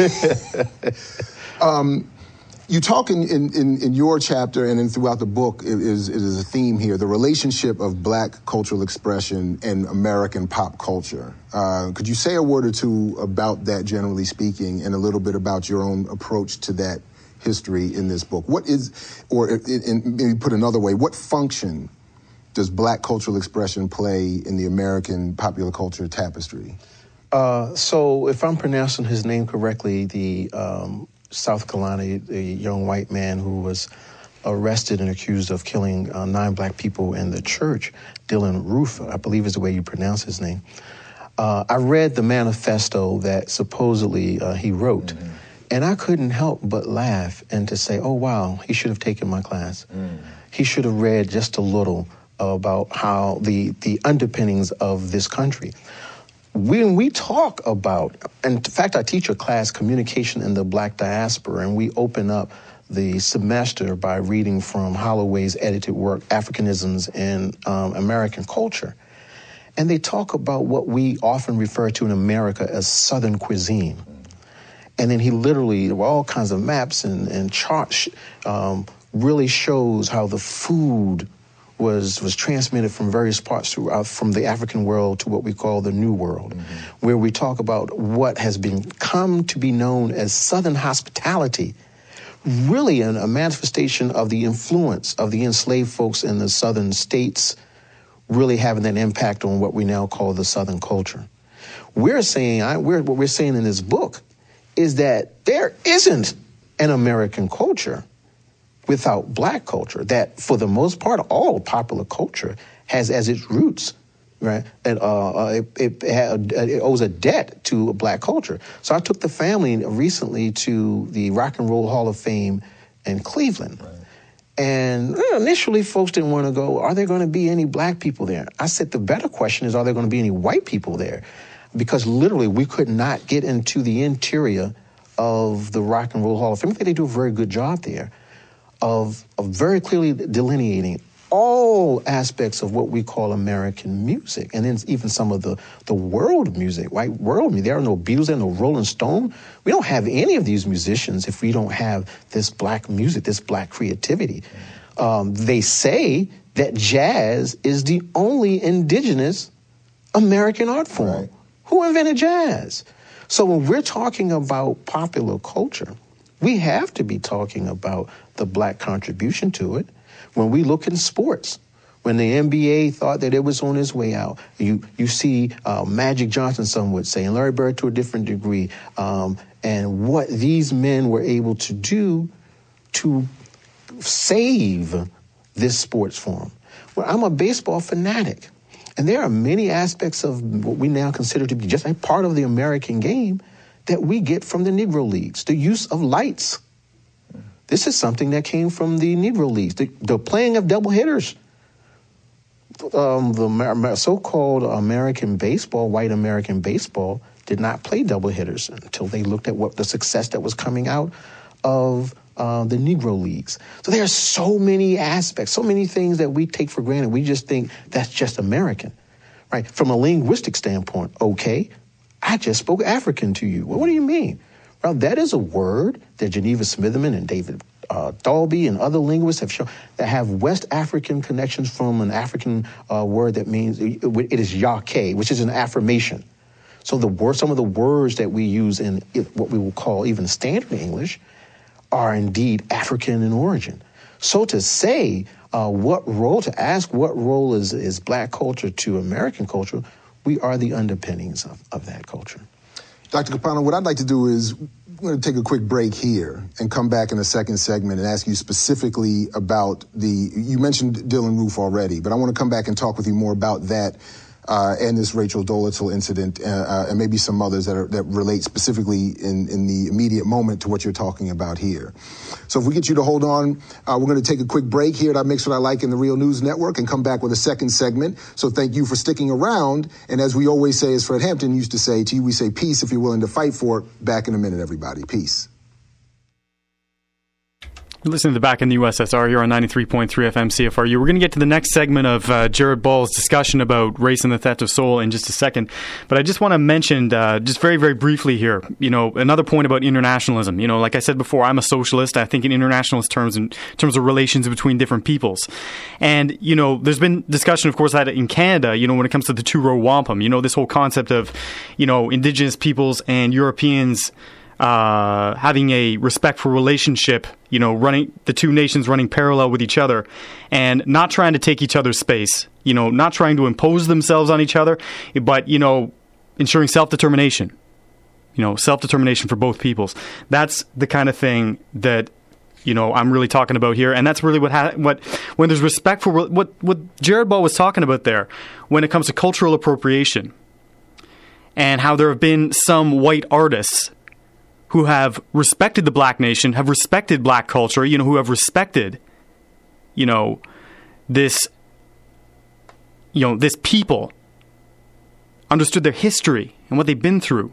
right? You talk in your chapter and then throughout the book, it is a theme here, the relationship of black cultural expression and American pop culture. Could you say a word or two about that, generally speaking, and a little bit about your own approach to that history in this book? What is, or maybe put another way, what function does black cultural expression play in the American popular culture tapestry? So if I'm pronouncing his name correctly, the South Carolina, the young white man who was arrested and accused of killing 9 black people in the church, Dylan Roof, I believe is the way you pronounce his name. I read the manifesto that supposedly he wrote, and I couldn't help but laugh and to say, oh, wow, he should have taken my class. He should have read just a little about how the underpinnings of this country. When we talk about, and in fact, I teach a class, Communication in the Black Diaspora, and we open up the semester by reading from Holloway's edited work, Africanisms in American Culture. And they talk about what we often refer to in America as Southern cuisine. And then he literally, there were all kinds of maps and charts, really shows how the food was transmitted from various parts throughout, from the African world to what we call the New World, where we talk about what has come to be known as Southern hospitality, really a manifestation of the influence of the enslaved folks in the Southern states, really having an impact on what we now call the Southern culture. We're saying, what we're saying in this book is that there isn't an American culture without black culture, that for the most part, all popular culture has as its roots, right? And it owes a debt to black culture. So I took the family recently to the Rock and Roll Hall of Fame in Cleveland. Right. And initially, folks didn't want to go, are there going to be any black people there? I said, the better question is, are there going to be any white people there? Because literally, we could not get into the interior of the Rock and Roll Hall of Fame. I think they do a very good job there of very clearly delineating all aspects of what we call American music, and then even some of the world music, white world music. There are no Beatles, there are no Rolling Stone. We don't have any of these musicians if we don't have this black music, this black creativity. They say that jazz is the only indigenous American art form. Right. Who invented jazz? So when we're talking about popular culture, we have to be talking about the black contribution to it. When we look in sports, when the NBA thought that it was on its way out, you see Magic Johnson, some would say, and Larry Bird to a different degree, and what these men were able to do to save this sports form. Well, I'm a baseball fanatic, and there are many aspects of what we now consider to be just a part of the American game that we get from the Negro Leagues, the use of lights. This is something that came from the Negro Leagues, the playing of double hitters. The so-called American baseball, white American baseball, did not play double hitters until they looked at what the success that was coming out of the Negro Leagues. So there are so many aspects, so many things that we take for granted. We just think that's just American, right? From a linguistic standpoint, okay, I just spoke African to you. Well, what do you mean? Well, that is a word that Geneva Smitherman and David Dalby and other linguists have shown that have West African connections from an African word that means, it is yake, which is an affirmation. So some of the words that we use in what we will call even standard English are indeed African in origin. So to say to ask what role is black culture to American culture, we are the underpinnings of that culture. Dr. Capano, what I'd like to do is we're going to take a quick break here and come back in the second segment and ask you specifically about you mentioned Dylan Roof already, but I want to come back and talk with you more about that and this Rachel Dolezal incident and maybe some others that relate specifically in the immediate moment to what you're talking about here. So if we get you to hold on, we're going to take a quick break here at I Mix What I Like in the Real News Network and come back with a second segment. So thank you for sticking around. And as we always say, as Fred Hampton used to say to you, we say peace if you're willing to fight for it. Back in a minute, everybody. Peace. You're listening to the Back in the USSR here on 93.3 FM CFRU. We're going to get to the next segment of Jared Ball's discussion about race and the theft of soul in just a second. But I just want to mention, just very, very briefly here, another point about internationalism. Like I said before, I'm a socialist. I think in internationalist terms, in terms of relations between different peoples. And, there's been discussion, of course, that in Canada, when it comes to the two-row wampum, this whole concept of, indigenous peoples and Europeans having a respectful relationship, running the two nations running parallel with each other and not trying to take each other's space, not trying to impose themselves on each other, but, ensuring self-determination. Self-determination for both peoples. That's the kind of thing that, I'm really talking about here. And that's really what when there's respect for what Jared Ball was talking about there, when it comes to cultural appropriation, and how there have been some white artists who have respected the black nation, have respected black culture, who have respected, this people, understood their history and what they've been through.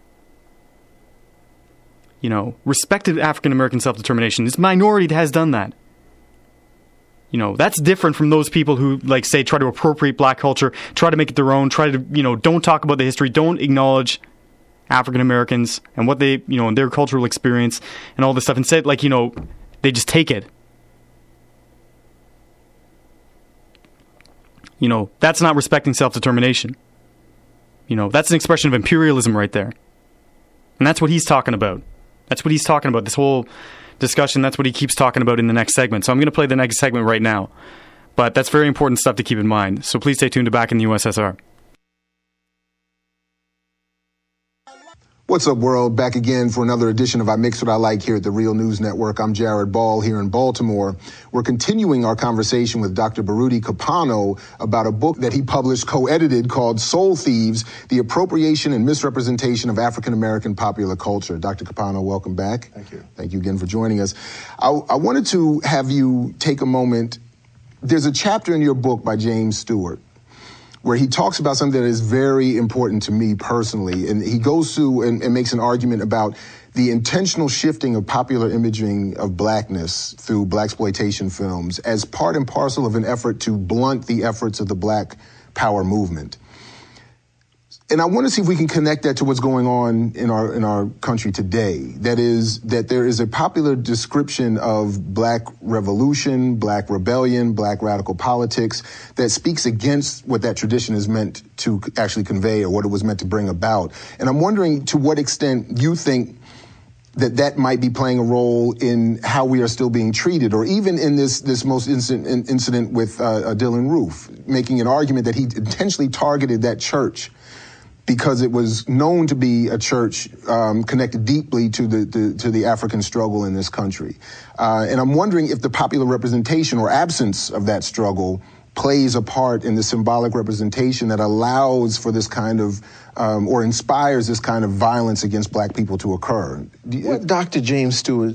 Respected African American self-determination. This minority has done that. That's different from those people who, say, try to appropriate black culture, try to make it their own, try to, don't talk about the history, don't acknowledge African Americans and what they, and their cultural experience and all this stuff. Instead, they just take it. That's not respecting self-determination. That's an expression of imperialism right there. And that's what he's talking about. That's what he's talking about, this whole discussion. That's what he keeps talking about in the next segment. So I'm going to play the next segment right now. But that's very important stuff to keep in mind. So please stay tuned to Back in the USSR. What's up, world? Back again for another edition of I Mix What I Like here at the Real News Network. I'm Jared Ball here in Baltimore. We're continuing our conversation with Dr. Baruti Kapano about a book that he published, co-edited, called Soul Thieves, The Appropriation and Misrepresentation of African American Popular Culture. Dr. Kapano, welcome back. Thank you. Thank you again for joining us. I wanted to have you take a moment. There's a chapter in your book by James Stewart where he talks about something that is very important to me personally. And he goes through and makes an argument about the intentional shifting of popular imaging of blackness through blaxploitation films as part and parcel of an effort to blunt the efforts of the Black Power movement. And I want to see if we can connect that to what's going on in our country today. That is, that there is a popular description of Black revolution, Black rebellion, Black radical politics that speaks against what that tradition is meant to actually convey or what it was meant to bring about. And I'm wondering to what extent you think that might be playing a role in how we are still being treated, or even in this most incident with Dylan Roof, making an argument that he intentionally targeted that church because it was known to be a church connected deeply to the African struggle in this country. And I'm wondering if the popular representation or absence of that struggle plays a part in the symbolic representation that allows for this kind of, or inspires this kind of violence against black people to occur. What Dr. James Stewart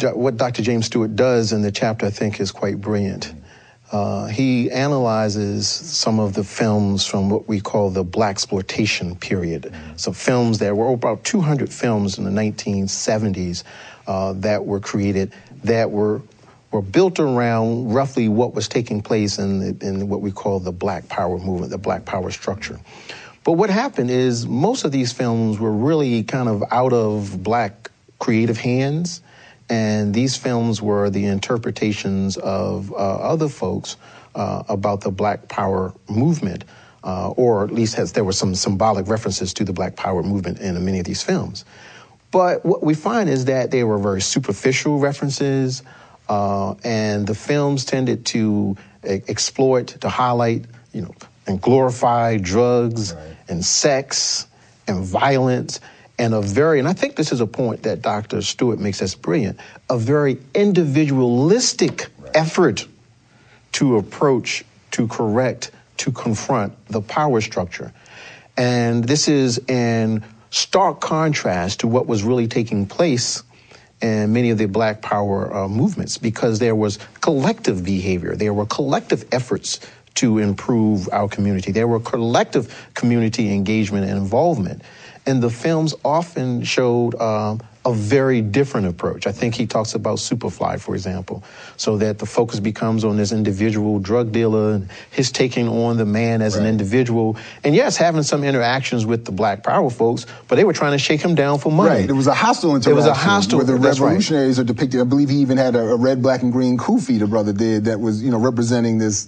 does in the chapter, I think, is quite brilliant. He analyzes some of the films from what we call the blaxploitation period. So films that were about 200 films in the 1970s that were created that were built around roughly what was taking place in what we call the Black Power movement, the Black Power structure. But what happened is most of these films were really kind of out of black creative hands. And these films were the interpretations of other folks about the Black Power movement, or at least there were some symbolic references to the Black Power movement in many of these films. But what we find is that they were very superficial references, and the films tended to exploit, to highlight, and glorify drugs and sex and violence. And and I think this is a point that Dr. Stewart makes that's brilliant, a very individualistic effort to approach, to correct, to confront the power structure. And this is in stark contrast to what was really taking place in many of the Black Power movements, because there was collective behavior, there were collective efforts to improve our community, there were collective community engagement and involvement. And the films often showed a very different approach. I think he talks about Superfly, for example, so that the focus becomes on this individual drug dealer and his taking on the man as an individual. And yes, having some interactions with the Black Power folks, but they were trying to shake him down for money. Right, it was a hostile interaction. It was a hostile, where the revolutionaries are depicted. I believe he even had a red, black, and green kufi, the brother did, that was, representing this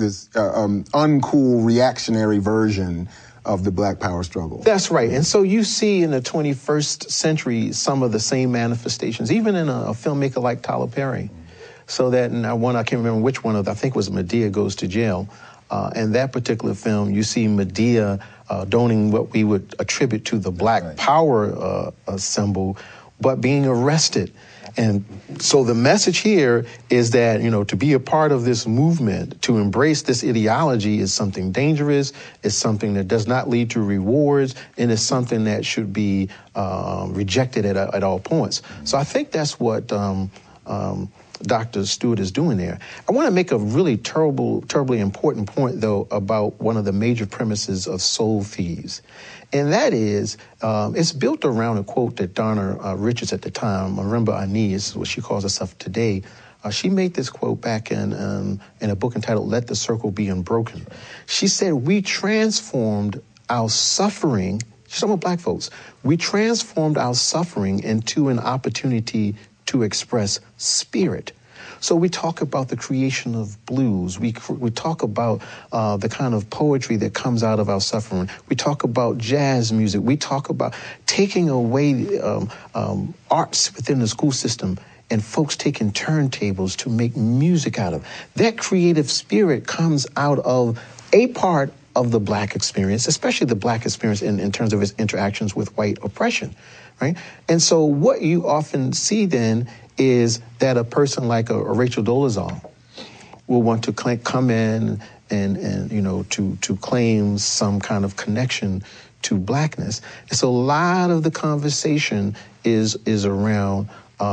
uncool reactionary version of the Black Power struggle. That's right. And so you see in the 21st century some of the same manifestations, even in a filmmaker like Tyler Perry. So that in one, I can't remember which one of them, I think it was Medea Goes to Jail, In that particular film, you see Medea donning what we would attribute to the Black Power symbol, but being arrested. And so the message here is that, to be a part of this movement, to embrace this ideology is something dangerous, is something that does not lead to rewards, and is something that should be rejected at all points. So I think that's what Dr. Stewart is doing there. I want to make a really terribly important point, though, about one of the major premises of Soul Thieves. And that is, it's built around a quote that Donna Richards at the time, Marimba Ani is what she calls herself today, she made this quote back in a book entitled Let the Circle Be Unbroken. She said, we transformed our suffering, she's talking about black folks, we transformed our suffering into an opportunity to express spirit. So we talk about the creation of blues. We talk about the kind of poetry that comes out of our suffering. We talk about jazz music. We talk about taking away arts within the school system and folks taking turntables to make music out of. That creative spirit comes out of a part of the black experience, especially the black experience in terms of its interactions with white oppression, right? And so what you often see then is that a person like a Rachel Dolezal will want to come in and to claim some kind of connection to blackness. And so a lot of the conversation is around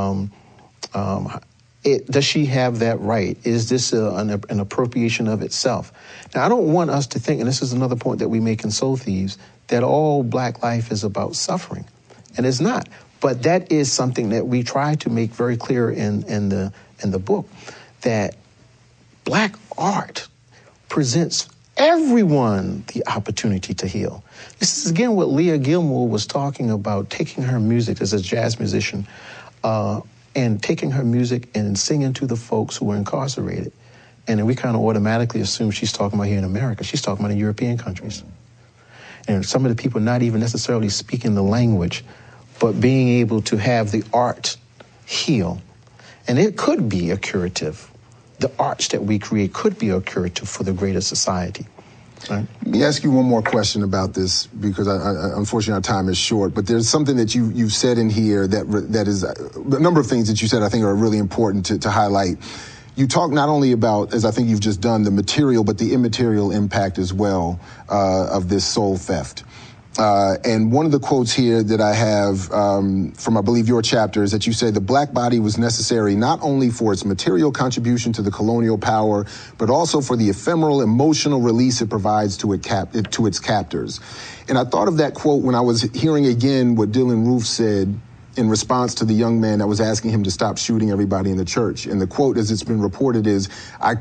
does she have that right? Is this an appropriation of itself? Now, I don't want us to think, and this is another point that we make in Soul Thieves, that all black life is about suffering, and it's not. But that is something that we try to make very clear in the book, that black art presents everyone the opportunity to heal. This is, again, what Leah Gilmore was talking about, taking her music as a jazz musician, and taking her music and singing to the folks who were incarcerated. And then we kind of automatically assume she's talking about here in America. She's talking about in European countries. And some of the people not even necessarily speaking the language, but being able to have the art heal. And it could be a curative. The arts that we create could be a curative for the greater society. Right? Let me ask you one more question about this, because unfortunately our time is short, but there's something that you've said in here that is, a number of things that you said I think are really important to highlight. You talk not only about, as I think you've just done, the material, but the immaterial impact as well of this soul theft. And one of the quotes here that I have from, I believe, your chapter is that you say the black body was necessary not only for its material contribution to the colonial power, but also for the ephemeral emotional release it provides to its captors. And I thought of that quote when I was hearing again what Dylan Roof said in response to the young man that was asking him to stop shooting everybody in the church. And the quote, as it's been reported, is, I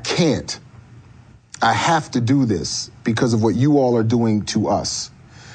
have to do this because of what you all are doing to us.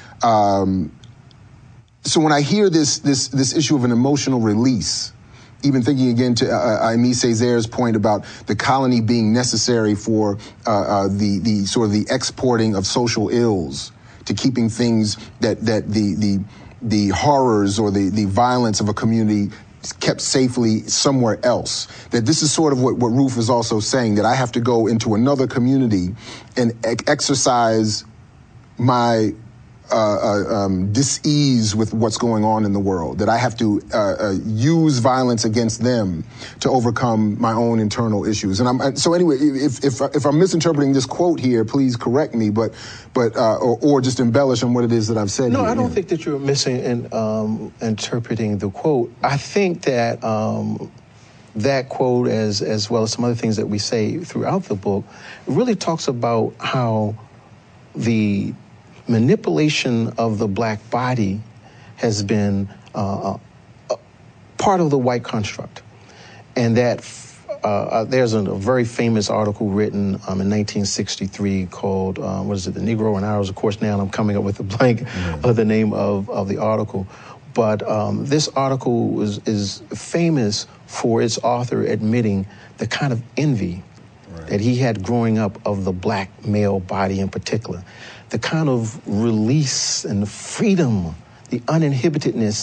So when I hear this issue of an emotional release, even thinking again to Aimee Césaire's point about the colony being necessary for the sort of the exporting of social ills, to keeping things that the horrors or the violence of a community kept safely somewhere else. That this is sort of what Roof is also saying, that I have to go into another community and exercise my dis-ease with what's going on in the world, that I have to use violence against them to overcome my own internal issues. And so anyway, if I'm misinterpreting this quote here, please correct me, but or just embellish on what it is that I've said. No, here. I don't think that you're interpreting the quote. I think that that quote, as well as some other things that we say throughout the book, really talks about how the manipulation of the black body has been part of the white construct. And that there's a very famous article written in 1963 called, The Negro and Ours? Of course, now I'm coming up with a blank of the name of the article. But this article is famous for its author admitting the kind of envy that he had growing up of the black male body in particular. The kind of release and the freedom, the uninhibitedness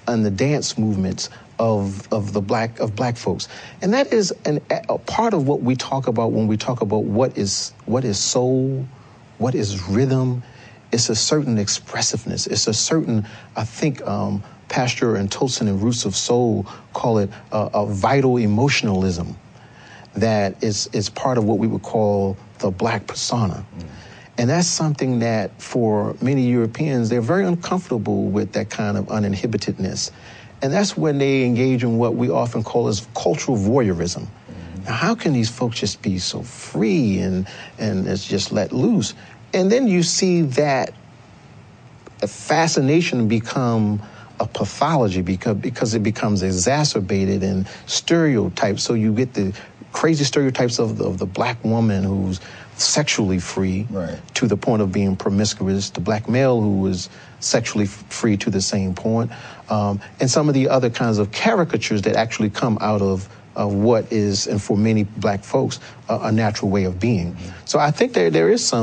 and the dance movements of black folks. And that is a part of what we talk about when we talk about what is soul, what is rhythm. It's a certain expressiveness. It's a certain, I think, Pastor and Tolson and Roots of Soul call it a vital emotionalism that is part of what we would call the black persona. And that's something that for many Europeans, they're very uncomfortable with that kind of uninhibitedness. And that's when they engage in what we often call as cultural voyeurism. Now, how can these folks just be so free and it's just let loose? And then you see that fascination become a pathology because it becomes exacerbated and stereotyped. So you get the crazy stereotypes of the black woman who's sexually free to the point of being promiscuous, the black male who is sexually free to the same point, and some of the other kinds of caricatures that actually come out of what is, and for many black folks, a natural way of being. So I think there is some